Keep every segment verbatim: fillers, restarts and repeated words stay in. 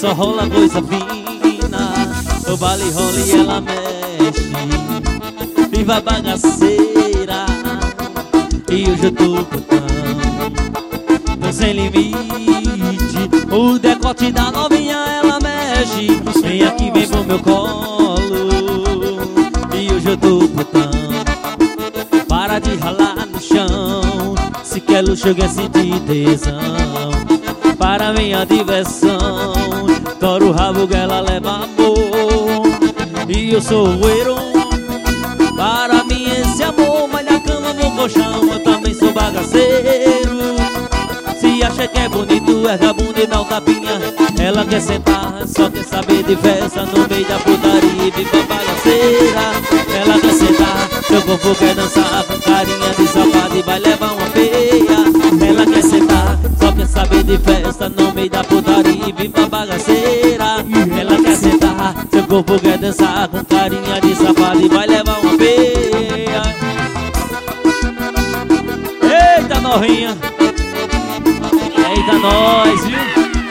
só rola coisa fina. O baile rola e ela mexe, viva bagaceira. E hoje eu tô putão, tô sem limite. O decote da novinha ela mexe, vem aqui, vem pro meu colo. E hoje eu tô putão, para de ralar no chão. Se quer luxo, quer sentir tesão, para minha diversão. Toro o rabo que ela leva amor. E eu sou o herói, para mim esse amor. Mas na cama, no colchão, eu também sou bagaceiro. Se acha que é bonito, erga a bunda e dá um tapinha. Ela quer sentar, só quer saber de festa no meio da putaria e viva bagaceira. Ela quer sentar, seu corpo quer dançar com carinha de safado e vai levar uma peia. Ela quer sentar, só quer saber de festa no meio da putaria e viva bagaceira. Ela quer sentar, seu corpo quer dançar com carinha de safado e vai levar uma peia. Eita, novinha! Eita, nós, viu?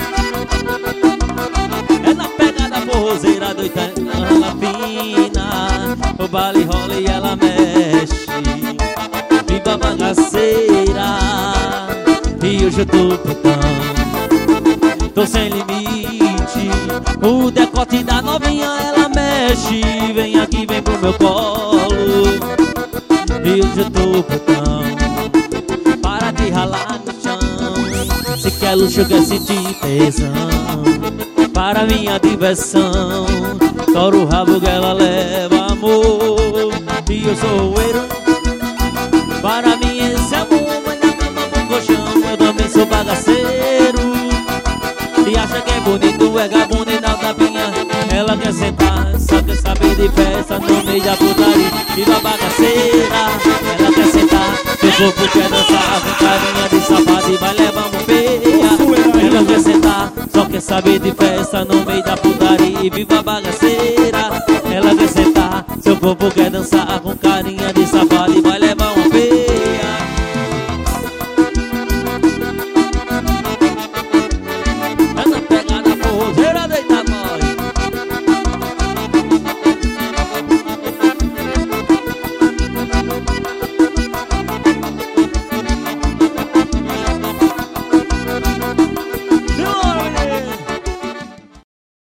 É na pegada forrozeira, doida, ela fina. O baile rola e ela mexe, viva bagaceira. E hoje eu tô putão, tô sem limite. O decote da novinha ela mexe, vem aqui, vem pro meu colo. E hoje eu tô putão, para de ralar no chão. Se quer luxo, quer sentir tesão, para minha diversão. Toro o rabo que ela leva amor. E eu sou o herói, para mim esse amor. Mas na cama, no colchão, eu também sou bagaceiro. Se acha que é bonito, é gabundo e dá tapinha. Ela quer sentar, só quer saber de festa no meio da putaria e da bagaceira. Ela quer sentar, seu corpo quer dançar com carinha de safado e vai levar uma peia. Ela quer sentar, só quer saber de festa no meio da putaria e viva bagaceira. Ela quer sentar, seu corpo quer dançar com